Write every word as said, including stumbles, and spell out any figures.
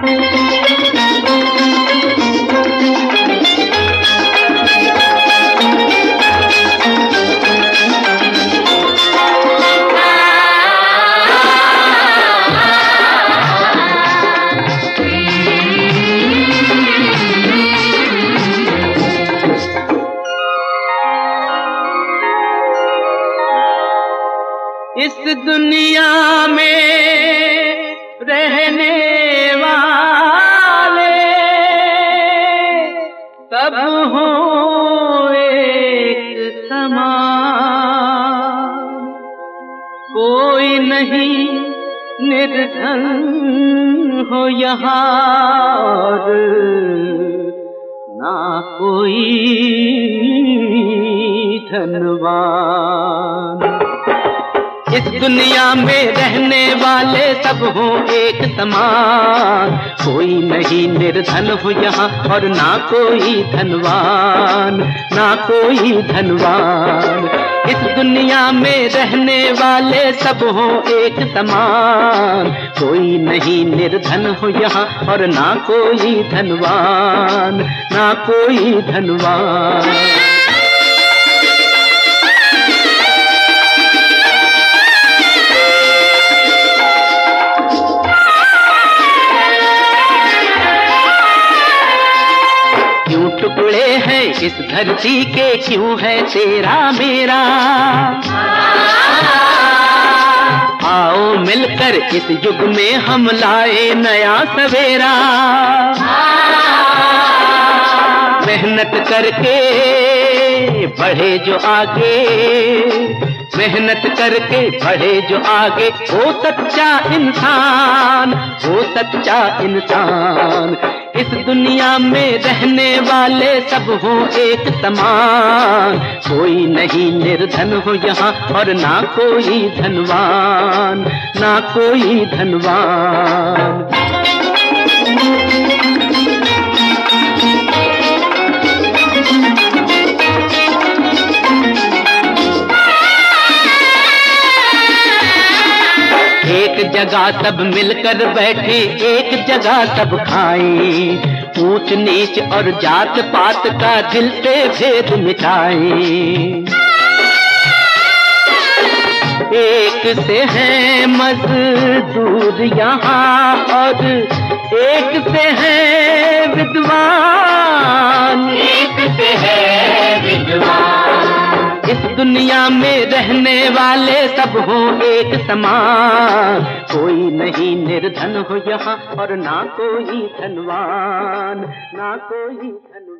इस दुनिया में रहने वाले सब हों एक समान, कोई नहीं निर्धन हो यहाँ और ना कोई धनवान। इस दुनिया में रहने वाले सब हों एक समान, कोई नहीं निर्धन हो यहाँ और ना कोई धनवान, ना कोई धनवान। इस दुनिया में रहने वाले सब हों एक समान, कोई नहीं निर्धन हो यहाँ और ना कोई धनवान, ना कोई धनवान। क्यों टुकड़े हैं इस धरती के, क्यों है तेरा मेरा? आओ मिलकर इस युग में हम लाए नया सवेरा। मेहनत करके बढ़े जो आगे, मेहनत करके बढ़े जो आगे, वो सच्चा इंसान, वो सच्चा इंसान। इस दुनिया में रहने वाले सब हों एक समान, कोई नहीं निर्धन हो यहाँ और ना कोई धनवान, ना कोई धनवान। एक जगह सब मिलकर बैठे, एक जगह सब खाएं, ऊंच नीच और जात पात का दिल से भेद मिटाएं। एक से है मजदूर यहाँ और एक से है विद्वान, एक से है विद्वान। इस दुनिया में रहने वाले सब हों एक समान, कोई नहीं निर्धन हो यहाँ और ना कोई धनवान, ना कोई धनवान।